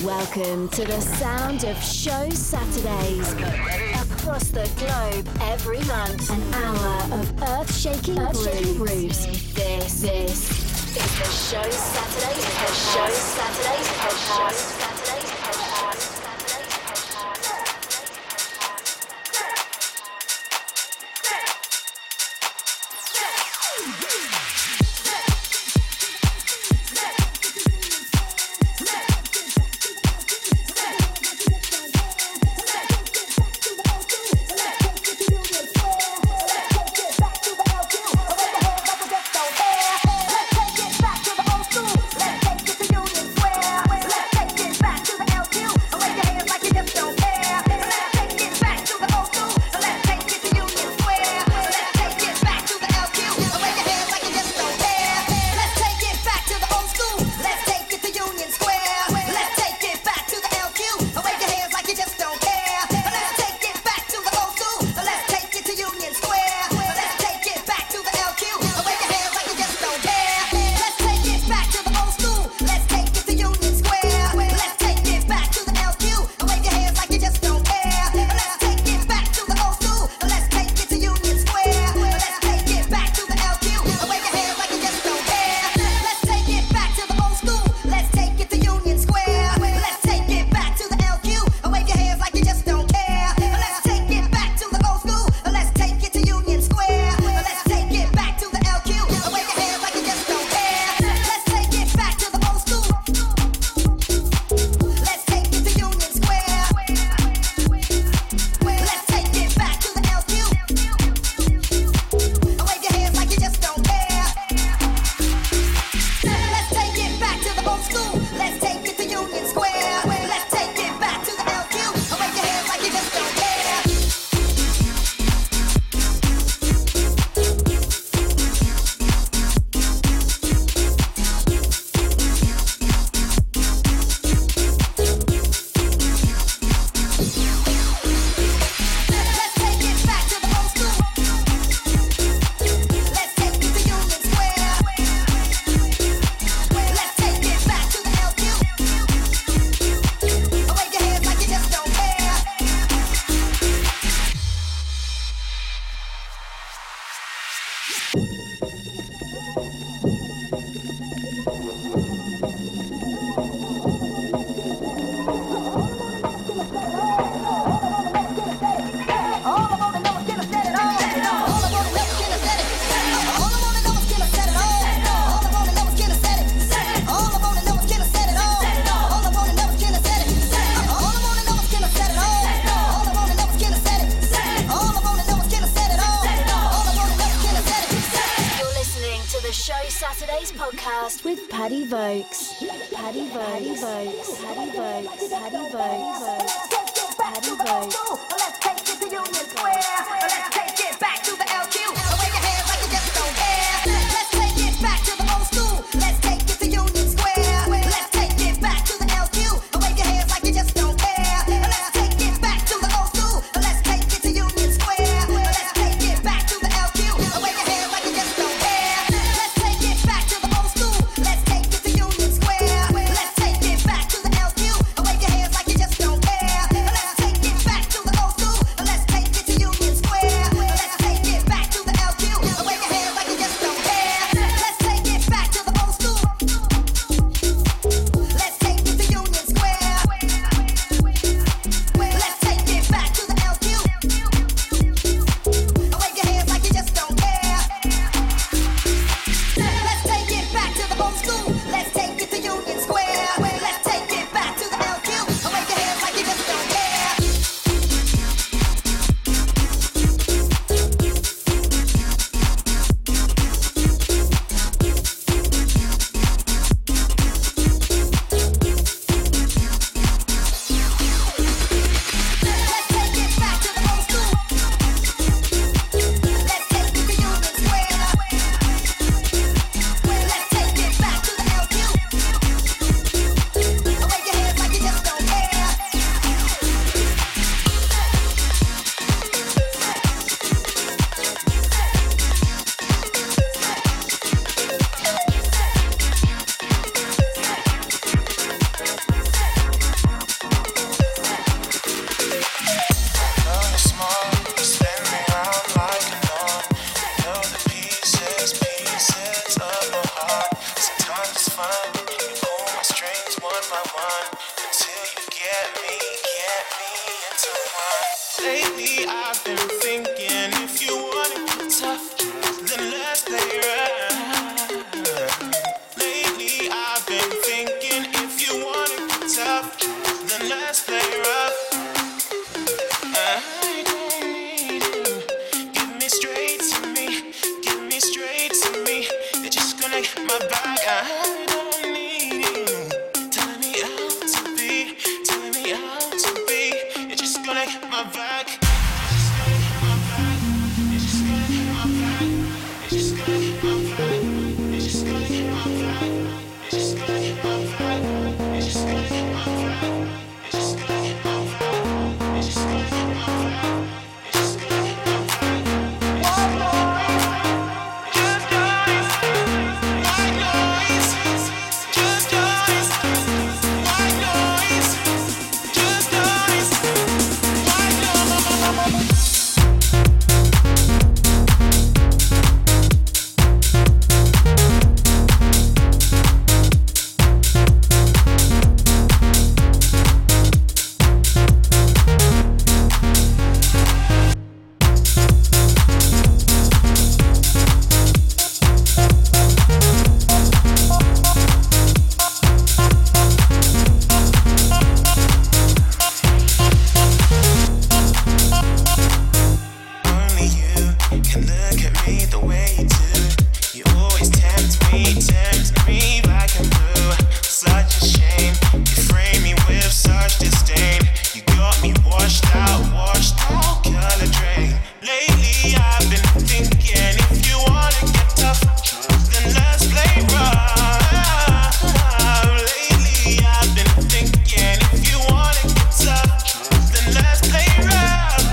Welcome to the sound of Show Saturdays. Across the globe, every month, an hour of earth-shaking grooves. This is the Show Saturdays podcast. one until you get me into one. Lately I've been thinking if you want it tough, then let's play rough. Lately I've been thinking if you want it tough, then let's play rough. I don't need you. Give me straight to me. Give me straight to me. You're just gonna get my back. I don't need you. Telling me how to be. Telling me how to be. You're just gonna get my back. You're just gonna get my back. You're just gonna get my back. You're just gonna get my back. You're just gonna get my back. You're just gonna get my back. You're just gonna get my back. You're just gonna get my back. You're just gonna get my back. White noise, just noise. White noise, just noise. White noise, just noise. White noise. Only you can look at me the way you do. You always tempt me black and blue. Such a shame, you frame me with such disdain. You got me washed out, color drain. Lately I've been thinking if you wanna get tough, then let's play rough. Lately I've been thinking if you wanna get tough, then let's play rough.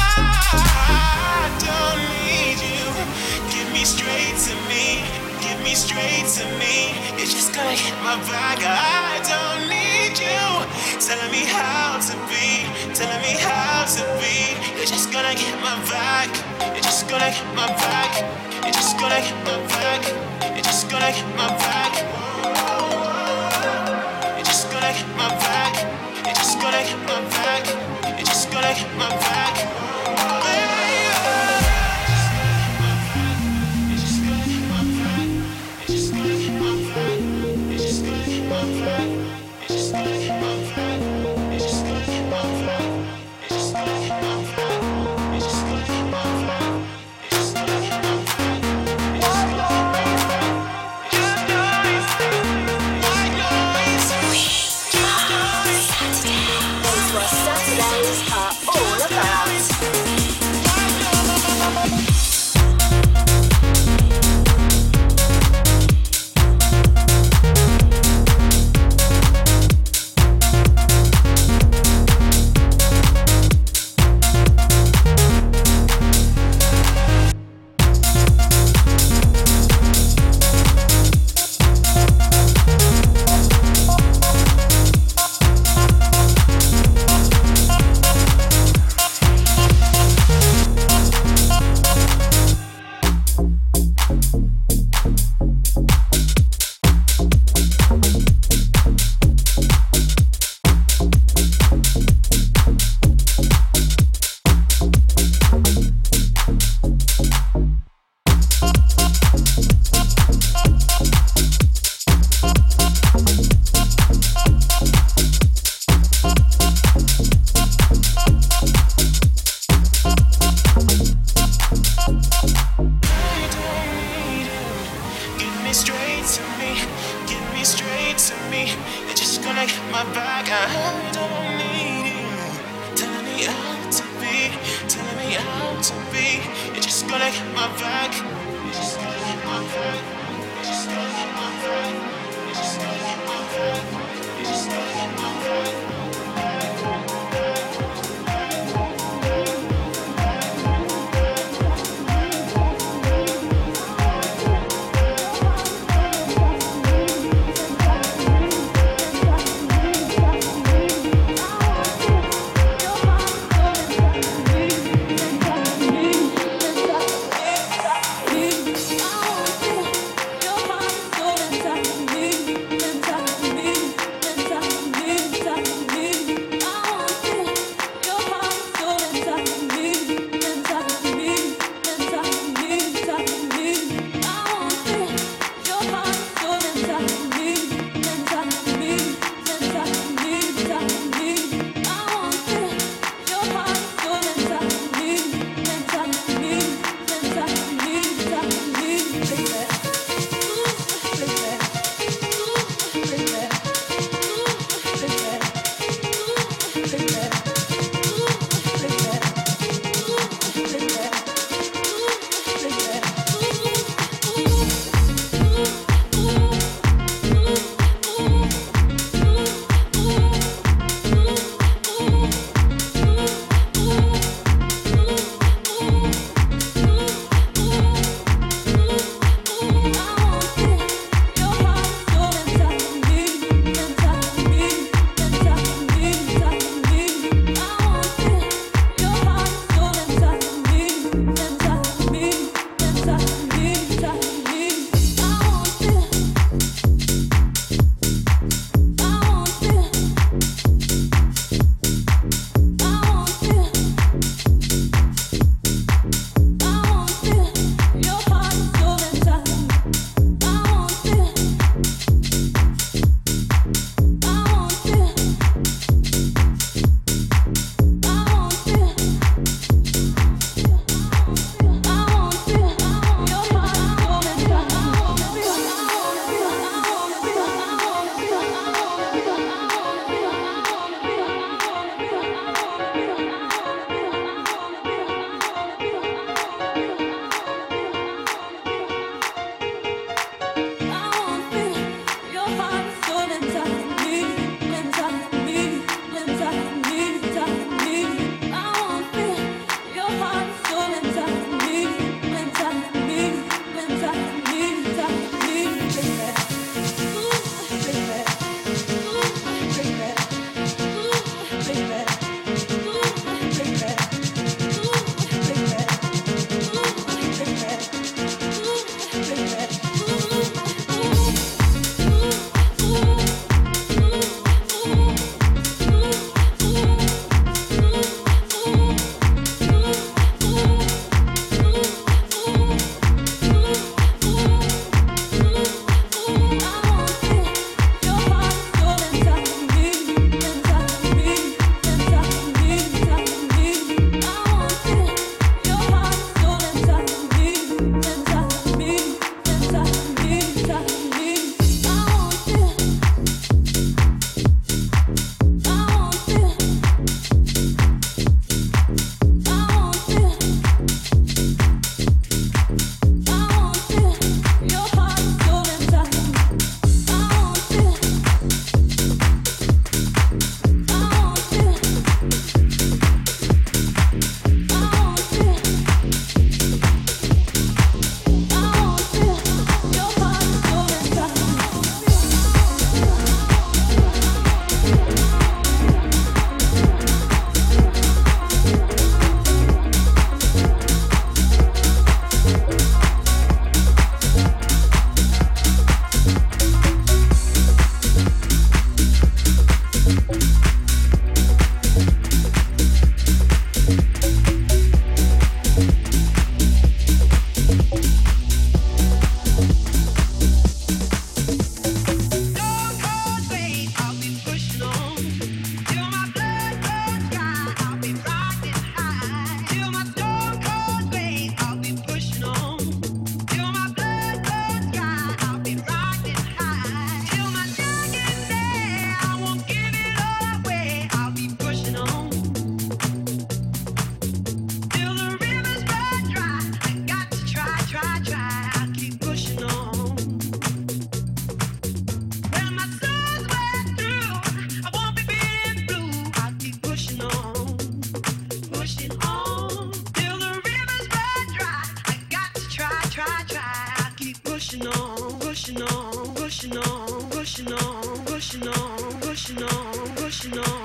I don't need you. Give me straight to me. Give me straight to me. You're just gonna hit my back. I don't need you. Telling me how to be. Telling me how to be. You're just gonna get my back. You're just gonna get my back. You're just gonna get my back. You're just gonna get my back. You're just gonna get my back. You're just gonna get my back. You're just gonna get my back. You're just gonna get my back. You're just gonna get my back. You're just gonna get my back. You're just gonna get my back. You're just gonna get my back. You're just gonna get my back. You're just gonna get my back. You're just gonna get my back. White noise, just noise. White noise, just noise. It's what Saturdays are all about. Give me straight to me. Give me straight to me. You're just gonna get my back. I don't need you. Telling me how to be. Telling me how to be. You're just gonna get my back. You're just gonna get my back. You're just gonna get my back. You're just gonna get my back. You're just gonna get my back. You're my soul inside of me, inside of me, inside of me.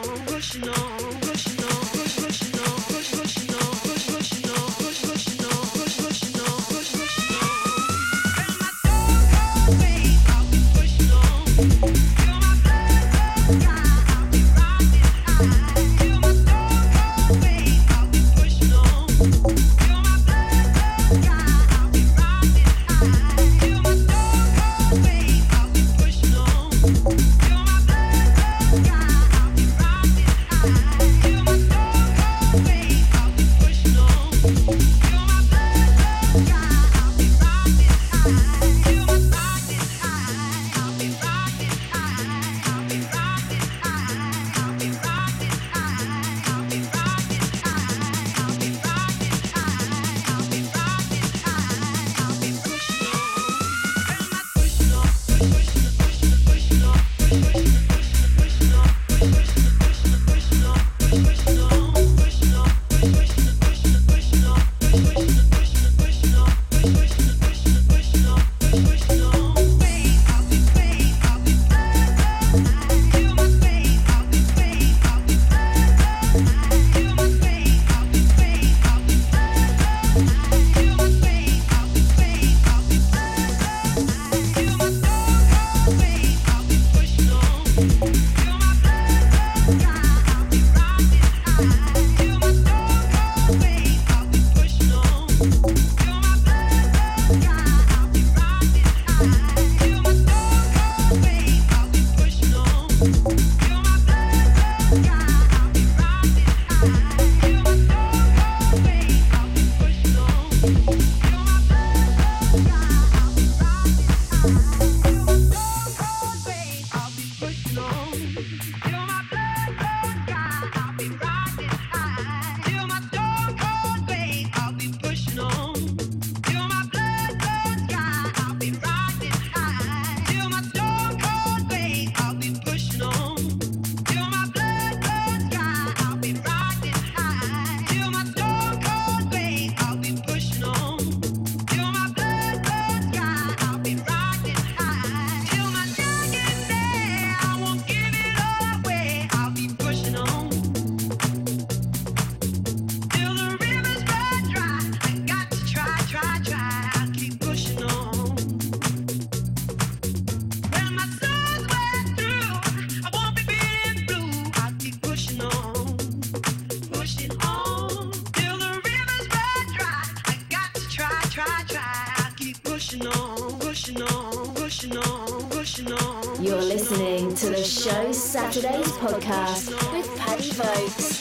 You're listening to the Show Saturdays podcast with Paddy Vokes.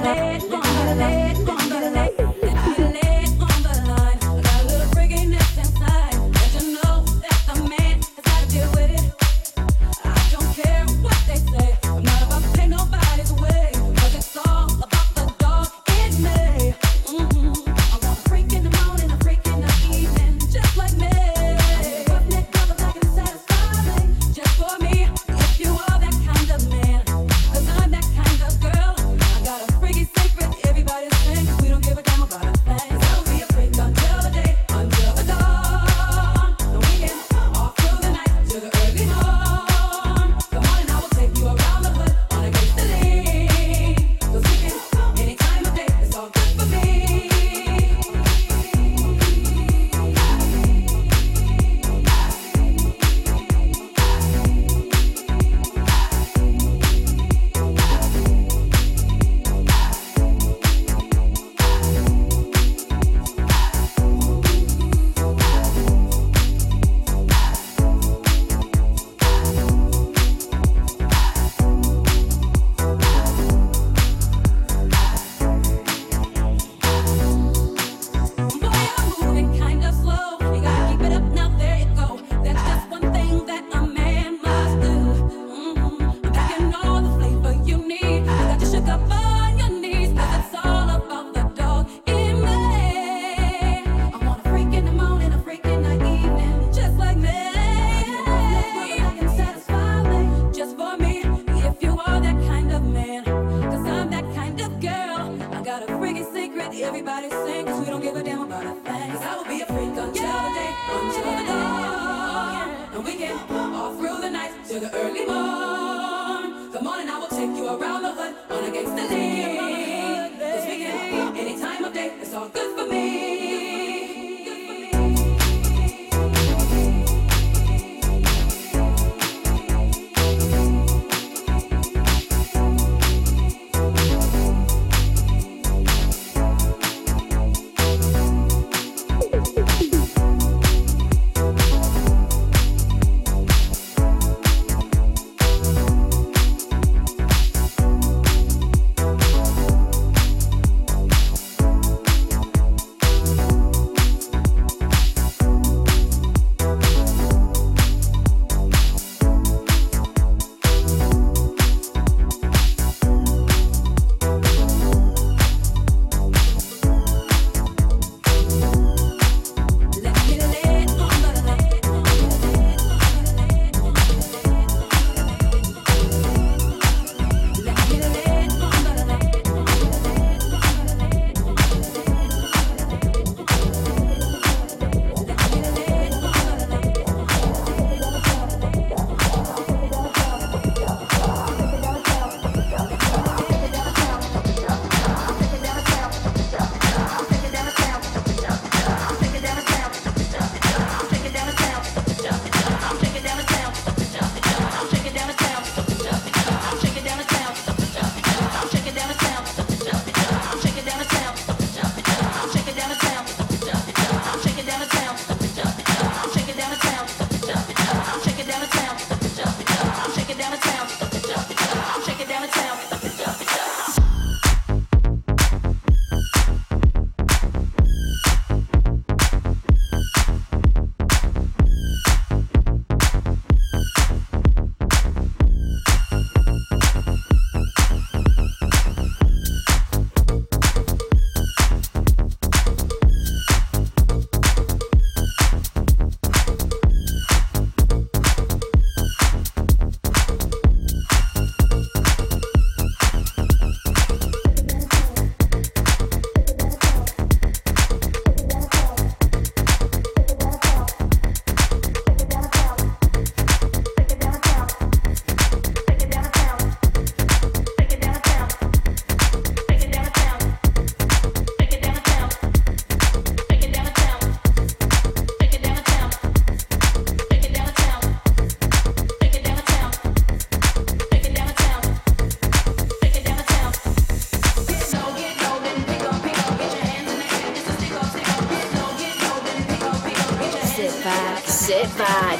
Sit back,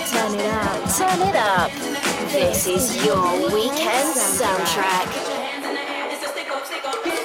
turn it up. This is your weekend soundtrack.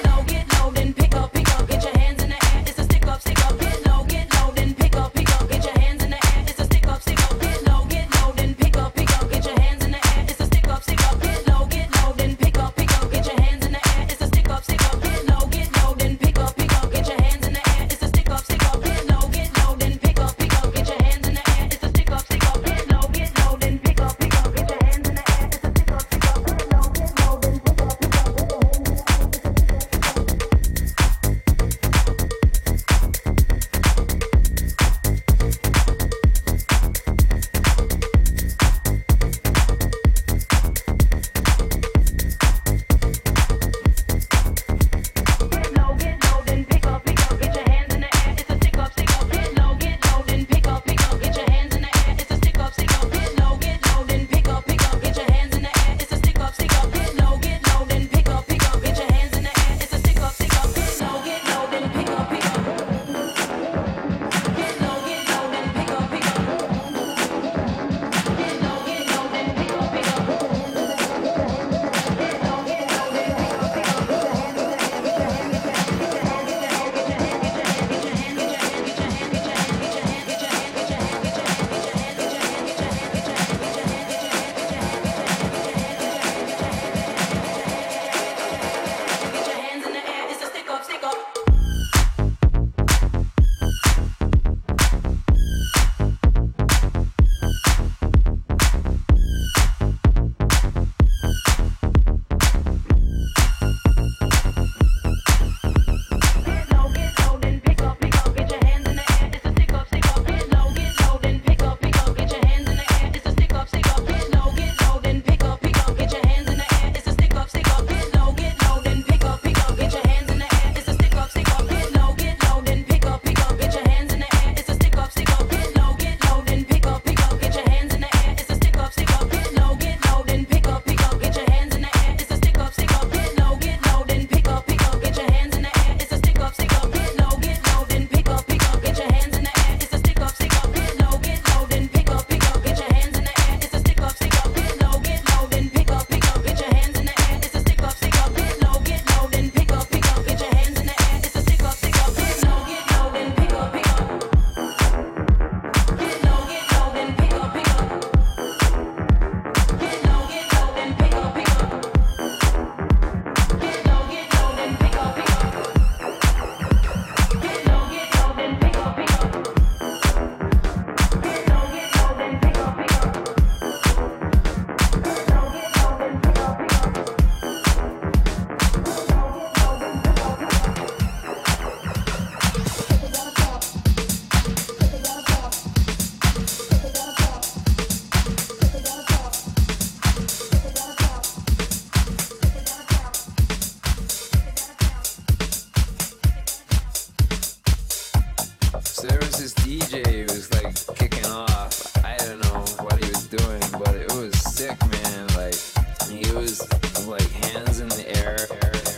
was doing, but it was sick, man. Like, he was like hands in the air.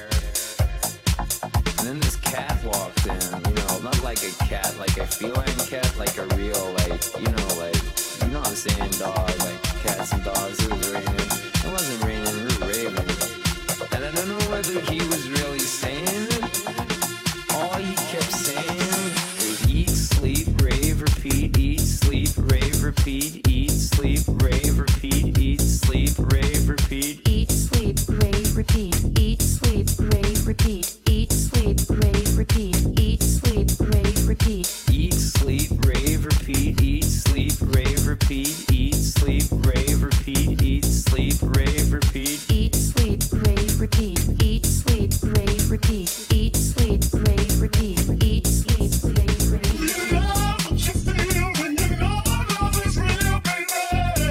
And then this cat walked in, you know, not like a cat, like a feline cat, like a real, like, you know what I'm saying, dog, like cats and dogs. It was raining. It wasn't raining, we were raving. And I don't know whether he was really saying it. All he kept saying was eat, sleep, rave, repeat, eat, sleep, rave, repeat, eat, sleep, rave, repeat, eat, sleep, rave, repeat, eat, sleep, rave, repeat, eat, sleep, rave, repeat, eat, sleep, rave, repeat, eat, sleep, rave, repeat, eat, sleep, rave, repeat, eat, sleep, rave, repeat, eat, sleep, rave, repeat, eat, sleep, rave, repeat, eat, sleep, rave, repeat, eat, sleep, rave, repeat, eat, sleep, rave, repeat, eat, sleep, rave, repeat. You know what you feel when you know love is real, baby.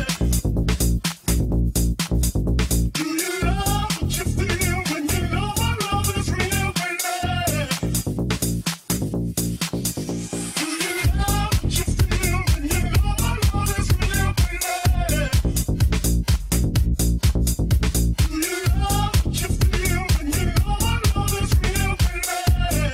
Do you love what you feel when you know love is real, baby? Do you love what you feel when you know love is real, baby? Do you love what you feel when you know love is real, baby?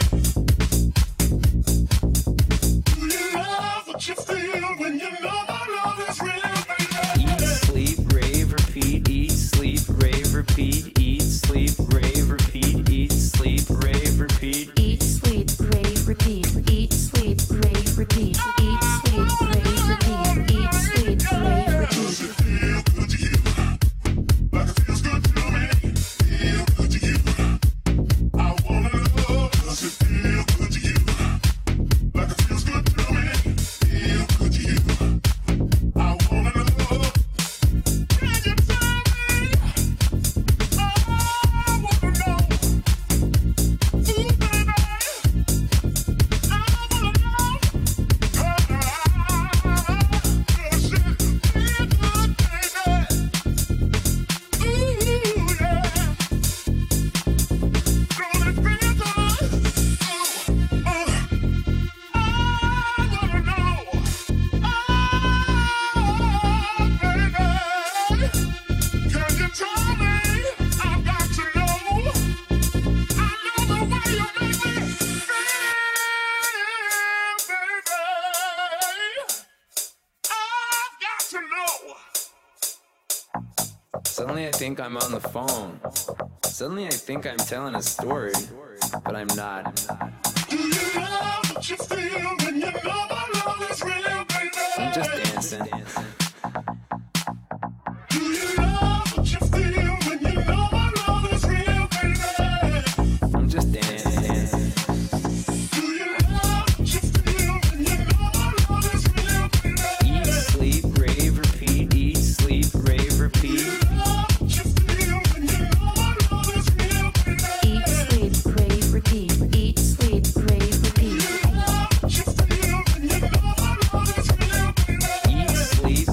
Do you love what you feel when you know love is real, baby? eat, sleep, rave, repeat, eat, sleep, rave, repeat, eat, sleep, rave, repeat, eat, sleep, rave, repeat. Eat, sleep, rave, repeat, eat, sleep, rave, repeat, eat, sleep, rave, repeat, eat, sleep, rave, repeat. Feel good to you, like it feels good to me. Feel good to you. I wanna know, does it feel good to you, like it feels good to me? Feel good to you. I wanna know. Can you tell me? I wanna know. Ooh, baby, I wanna know. Does it feel good, baby? Ooh, yeah. Don't it feel good? Ooh, I wanna know. Baby, can you tell me? I've got to know. I know the way you make me feel, baby. I've got to know. Suddenly I think I'm on the phone. Suddenly I think I'm telling a story, but I'm not. Do you love what you feel when you know my love is real, baby? I'm just dancing. Do you love what you feel when you know my love is real, baby? I'm just dancing. Do you love what you feel when you know my love is real, baby? Eat, sleep, rave, repeat, eat, sleep, rave, repeat. Love what you feel when you know my love is real, baby? Eat, sleep, rave, repeat, eat, sleep, rave, repeat. Love what you feel when you know my love is real, baby? Eat, sleep,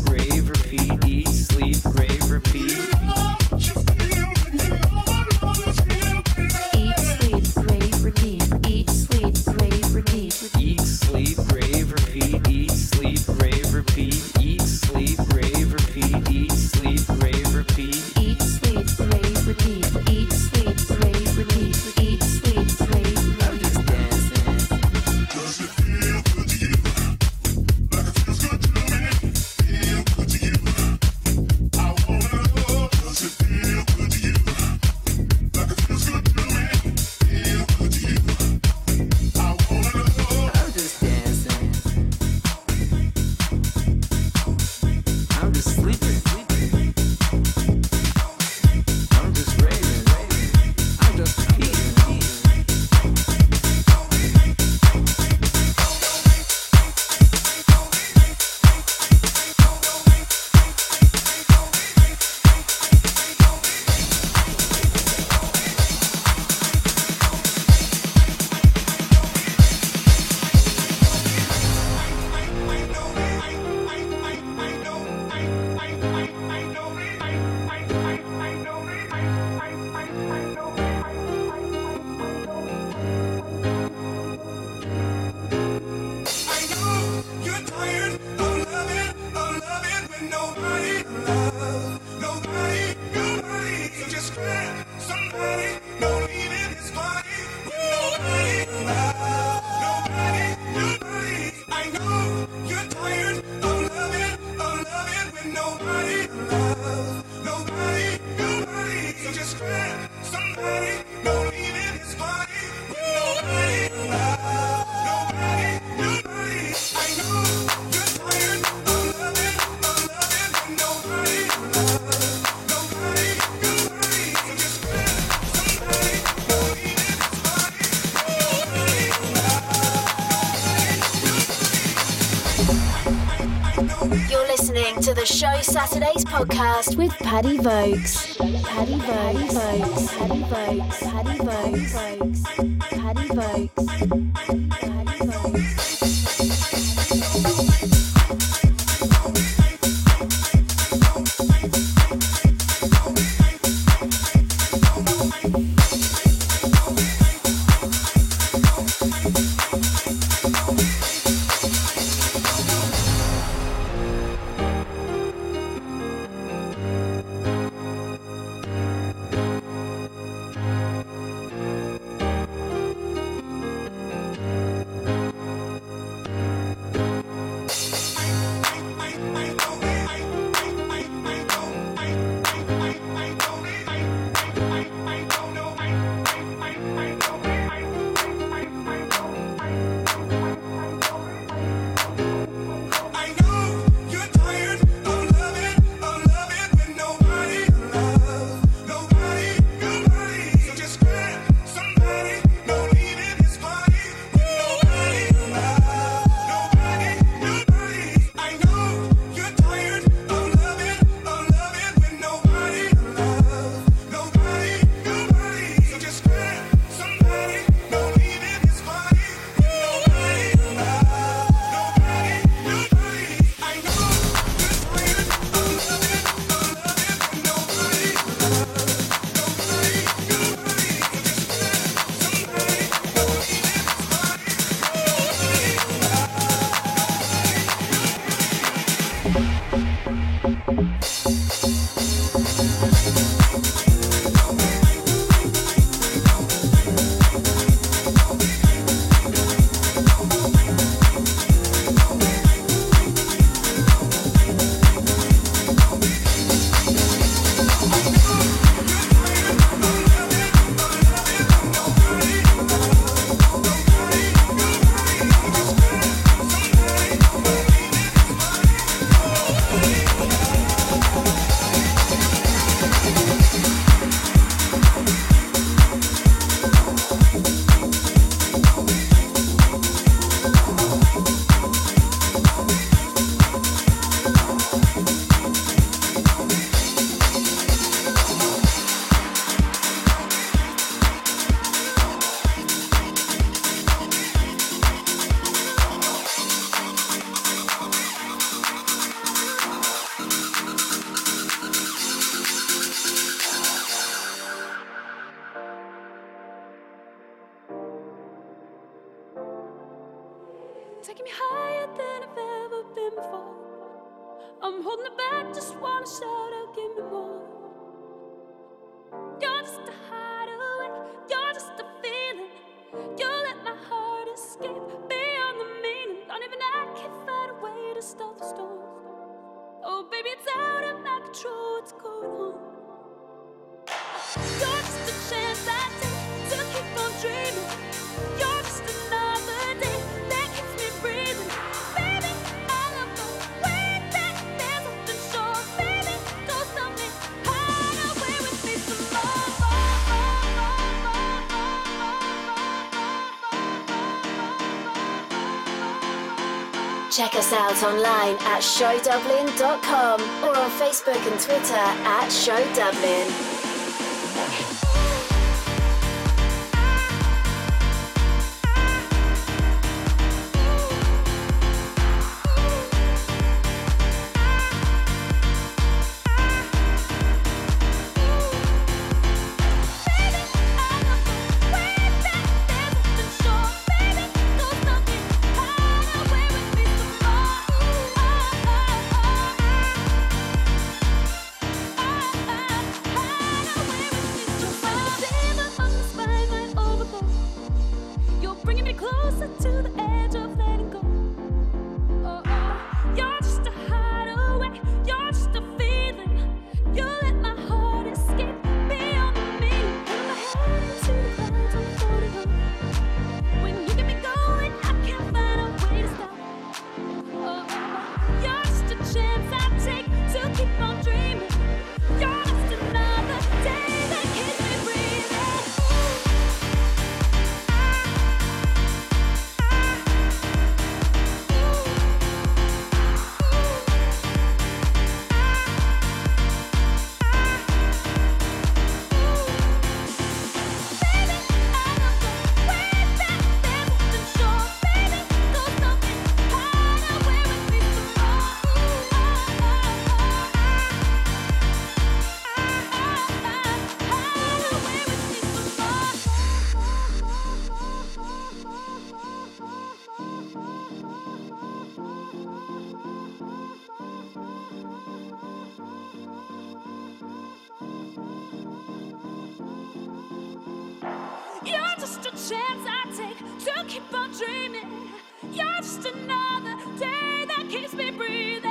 To the Show Saturdays podcast with Paddy Vokes. Paddy Vokes. Paddy Vokes. Paddy Vokes. Paddy Vokes. Paddy Vokes. Taking me higher than I've ever been before. I'm holding it back, just wanna shout out, give me more. You're just a hideaway, you're just a feeling. You let my heart escape beyond the meaning. Not even I can find a way to stop the storm. Oh baby, it's out of my control, what's going on? You're just a chance I take to keep on dreaming. You're just another day that keeps me breathing. Baby, I love the way that there's something sure. Baby, don't stop me, hide away with me some more. Check us out online at showdublin.com or on Facebook and Twitter at showdublin. just a chance I take to keep on dreaming. You're just another day that keeps me breathing.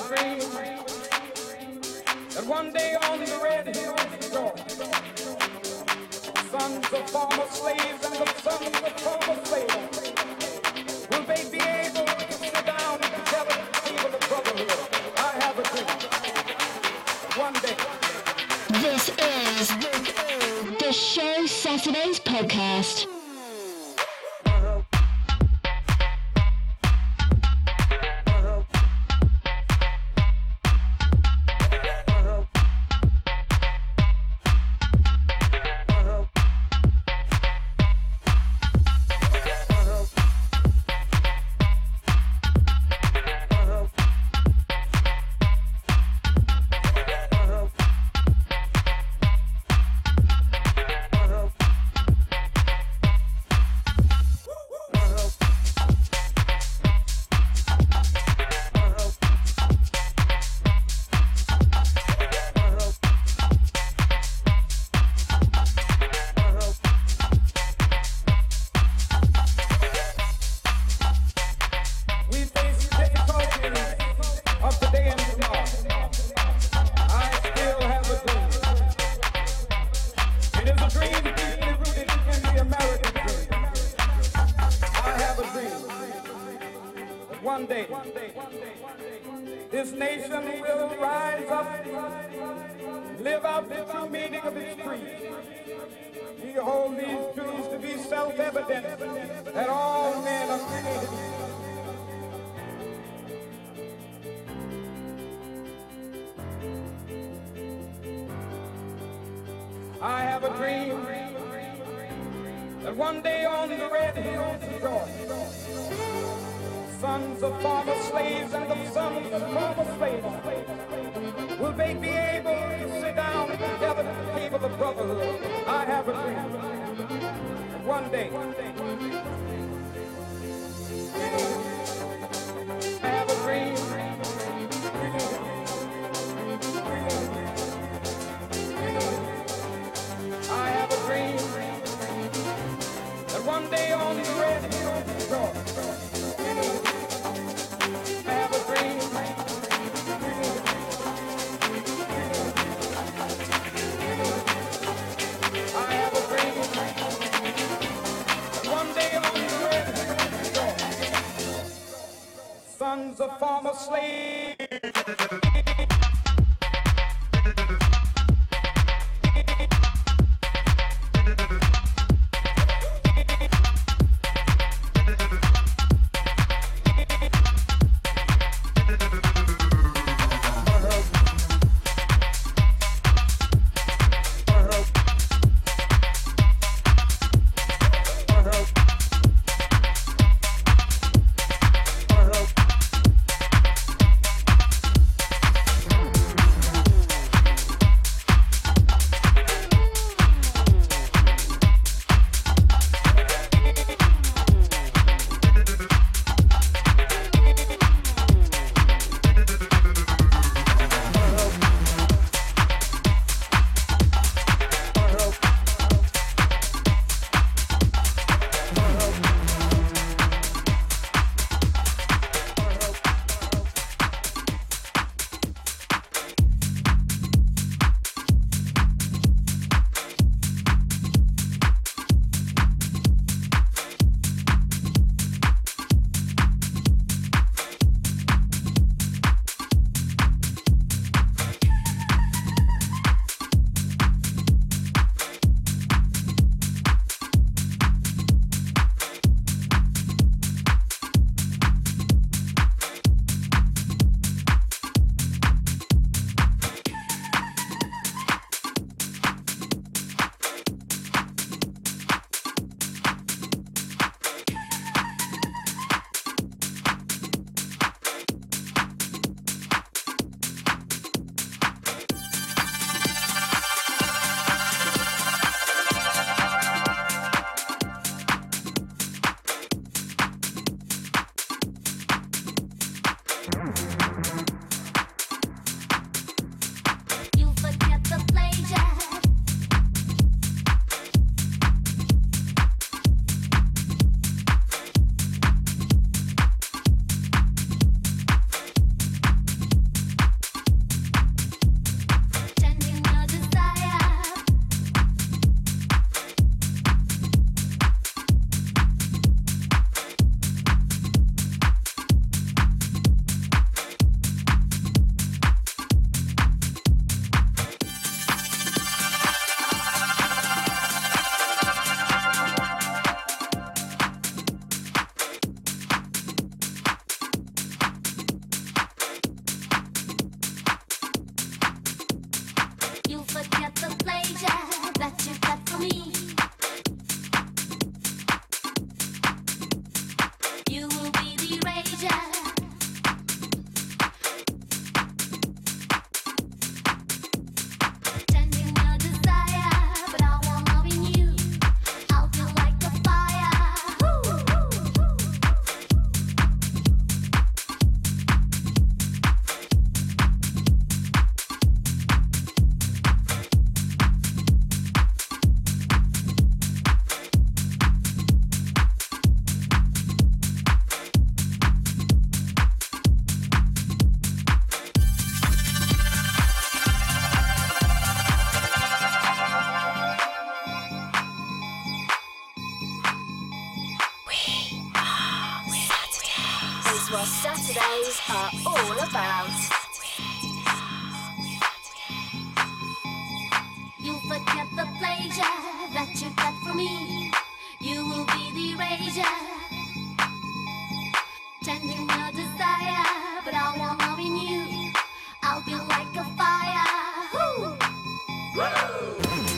dream that one day on the red hills of Georgia, sons of former slaves and the sons of former slaves, will they be able to sit down together at the table of brotherhood? I have a dream. One day. This is the Show Saturdays podcast. This nation will rise up, live out the true meaning of its creed. We hold these truths to be self-evident, that all men are created equal. I have a dream that one day on the red hills of Georgia, sons of former slaves and the sons of former slaves, will they be able to sit down together at the table of brotherhood? I have a dream. One day. I have a dream. I have a dream that one day on the red hills of Georgia, I have a dream. I have a dream. One day on the red hills of Georgia, sons of former slaves. That's what Saturdays are all about. You forget the pleasure that you got from me. You will be the erasure, changing your desire, but I want love in you. I'll be like a fire. Woo! Woo!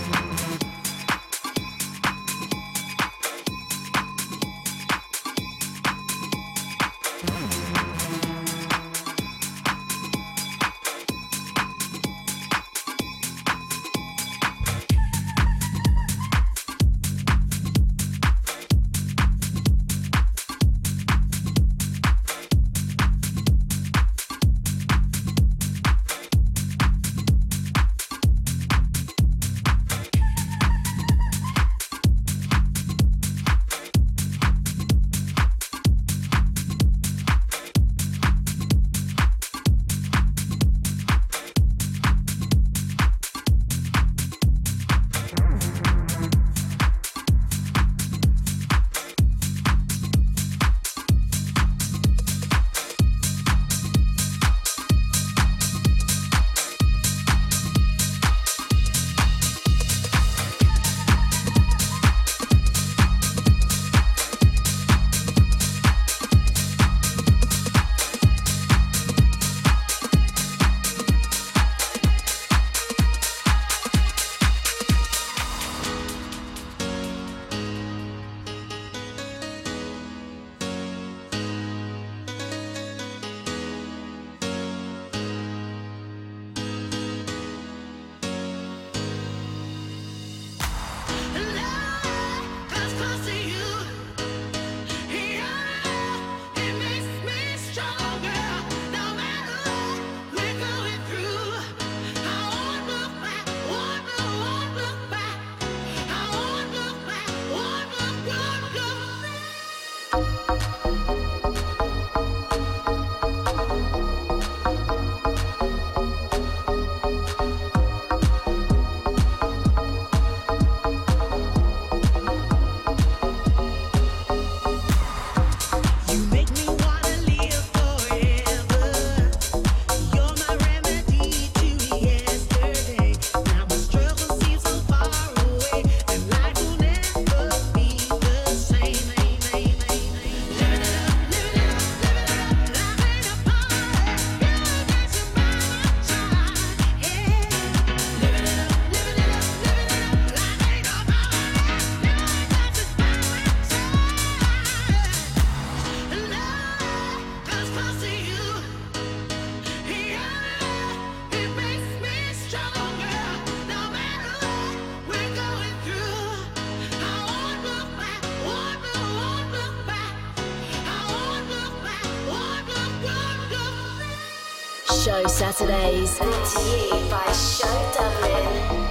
Show Saturdays, brought to you by Show Dublin.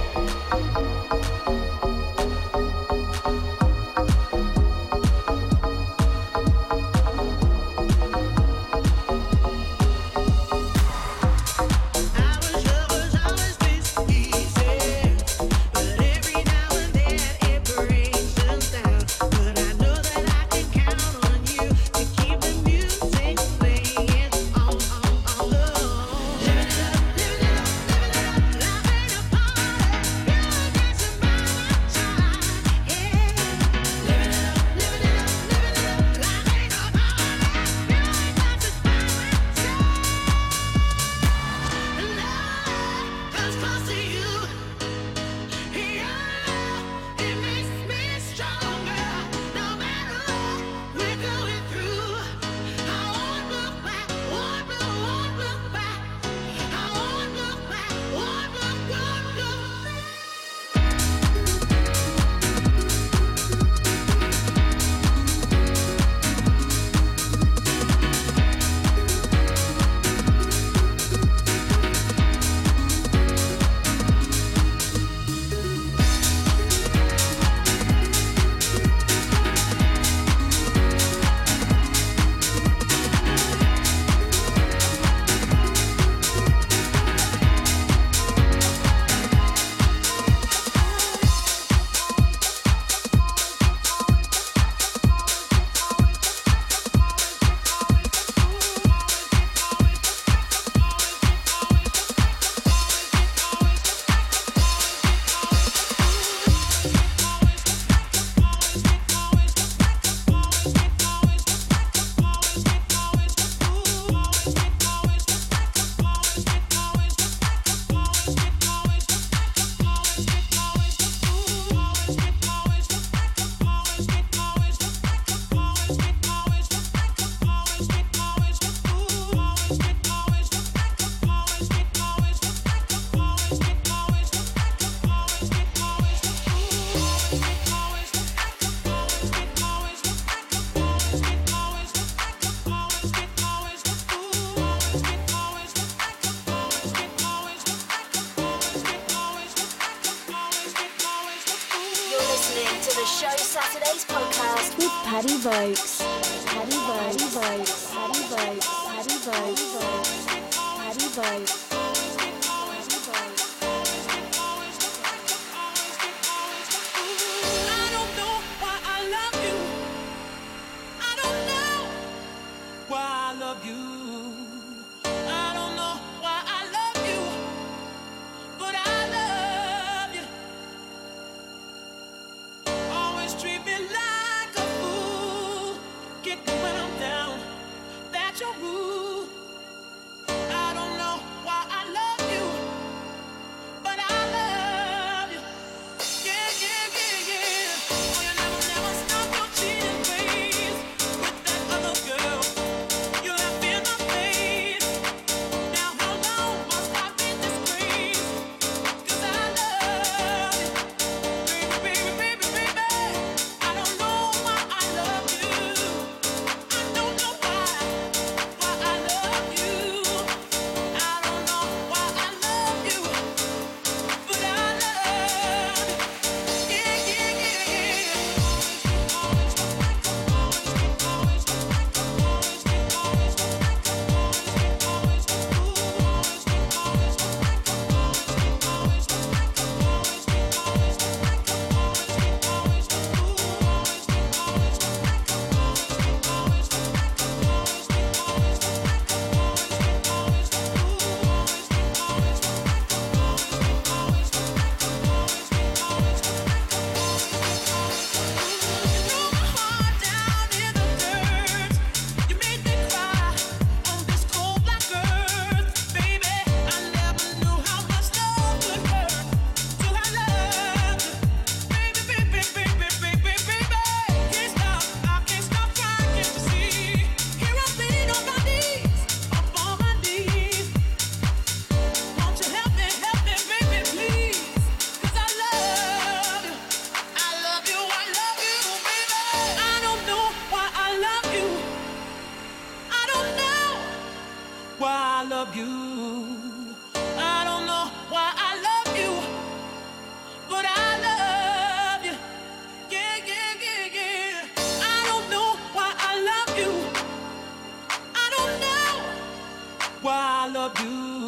Party. with Paddy Vokes. Paddy Vokes. Paddy Vokes. Paddy Vokes. Paddy Vokes. I don't know why I love you. I don't know why I love you. I don't know why I love you, but I love you. Always treat me like a fool. Kick me when I'm down. That's your rule. I don't know why I love you, but I love you. Yeah, yeah, yeah, yeah. Oh, you never, never stop your cheating ways with that other girl. You laugh in my face. Now how long must I be disgraced? 'Cause I love you, baby, baby, baby, baby. I don't know why I love you. I don't know why I love you. I don't know why I love you, but I love you. Yeah, yeah, yeah, yeah. Always, always, why I love you. I don't know why I love you, but I love you. Yeah, yeah, yeah, yeah. I don't know why I love you. I don't know why I love you.